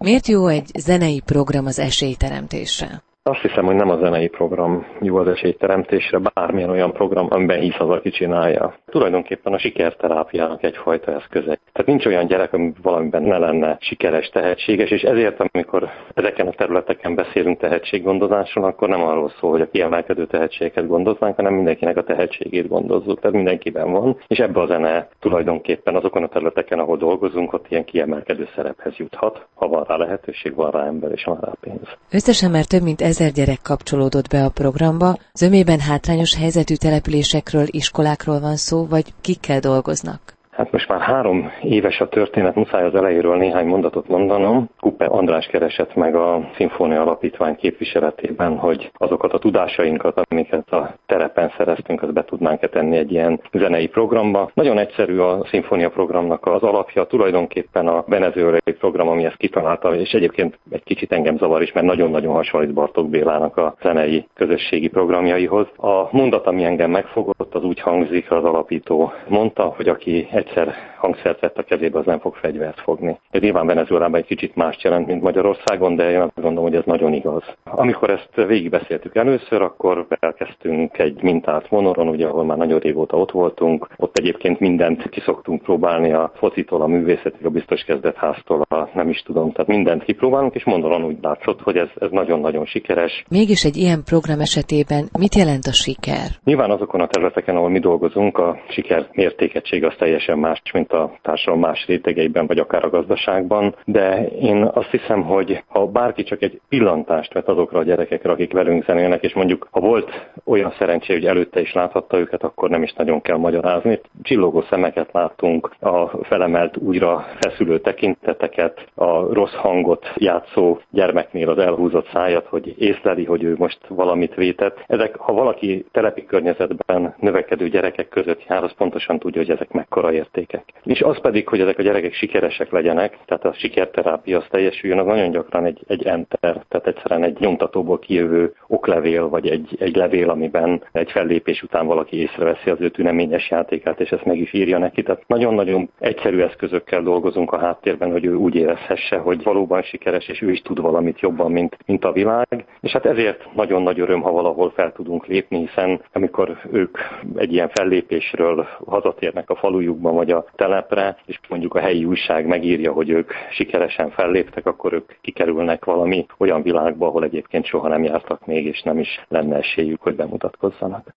Miért jó egy zenei program az esélyteremtésre? Azt hiszem, hogy nem a zenei program jó az esélyteremtésre, bármilyen olyan program, amiben hisz az, aki csinálja. Tulajdonképpen a sikerterápiának egyfajta eszköze. Tehát nincs olyan gyerek, ami valamiben ne lenne sikeres, tehetséges, és ezért, amikor ezeken a területeken beszélünk tehetséggondozásról, akkor nem arról szól, hogy a kiemelkedő tehetségeket gondoznánk, hanem mindenkinek a tehetségét gondozzuk. Tehát mindenkiben van, és ebbe a zene tulajdonképpen azokon a területeken, ahol dolgozunk, ott ilyen kiemelkedő szerephez juthat, ha van rá lehetőség, van rá ember és van rá pénz. Összesen már több mint 1000 gyerek kapcsolódott be a programba. Zömében hátrányos helyzetű településekről, iskolákról van szó, vagy kikkel dolgoznak? Hát most már 3 éves a történet, muszáj az elejéről néhány mondatot mondanom. Kuppe András keresett meg a Szimfónia Alapítvány képviseletében, hogy azokat a tudásainkat, amiket a terepen szereztünk, azt be tudnánk tenni egy ilyen zenei programba. Nagyon egyszerű a Szimfónia programnak az alapja, tulajdonképpen a venezuelai program, ami ezt kitalálta, és egyébként egy kicsit engem zavar is, mert nagyon-nagyon hasonlít Bartók Bélának a zenei közösségi programjaihoz. A mondat, ami engem megfogott, az úgy hangzik, az alapító mondta, hogy aki egyszer hangszert vett a kezébe, az nem fog fegyvert fogni. Ez nyilván Venezuelában egy kicsit más jelent, mint Magyarországon, de én azt gondolom, hogy ez nagyon igaz. Amikor ezt végigbeszéltük először, akkor elkezdtünk egy mintát vonoron, ugye, ahol már nagyon régóta ott voltunk. Ott egyébként mindent kiszoktunk próbálni, a focitól, a művészetig, a biztos kezdetháztól, nem is tudom, tehát mindent kipróbálunk, és Monoron úgy látszott, hogy ez nagyon-nagyon sikeres. Mégis egy ilyen program esetében mit jelent a siker? Nyilván azokon a területeken, ahol mi dolgozunk, a siker mértékegység az teljesen más, mint a társadalom más rétegeiben, vagy akár a gazdaságban, de én azt hiszem, hogy ha bárki csak egy pillantást vett azokra a gyerekekre, akik velünk zenélnek, és mondjuk ha volt olyan szerencsé, hogy előtte is láthatta őket, akkor nem is nagyon kell magyarázni. Csillogó szemeket láttunk, a felemelt újra feszülő tekinteteket, a rossz hangot játszó gyermeknél az elhúzott szájat, hogy észleli, hogy ő most valamit vétett. Ezek, ha valaki telepi környezetben növekedő gyerekek között jár, az pontosan tudja, hogy ezek mekkora értékek. És az pedig, hogy ezek a gyerekek sikeresek legyenek, tehát a sikerterápia az teljesüljön, az nagyon gyakran egy enter, tehát egyszerűen egy nyomtatóból kijövő oklevél, vagy egy levél, amiben egy fellépés után valaki észreveszi az ő tüneményes játékát, és ezt meg is írja neki. Tehát nagyon-nagyon egyszerű eszközökkel dolgozunk a háttérben, hogy ő úgy érezhesse, hogy valóban sikeres, és ő is tud valamit jobban, mint a világ. És hát ezért nagyon nagy öröm, ha valahol fel tudunk lépni, hiszen amikor ők egy ilyen fellépésről hazatérnek a falujukban, vagy a telepre, és mondjuk a helyi újság megírja, hogy ők sikeresen felléptek, akkor ők kikerülnek valami olyan világba, ahol egyébként soha nem jártak még, és nem is lenne esélyük, hogy bemutatkozzanak.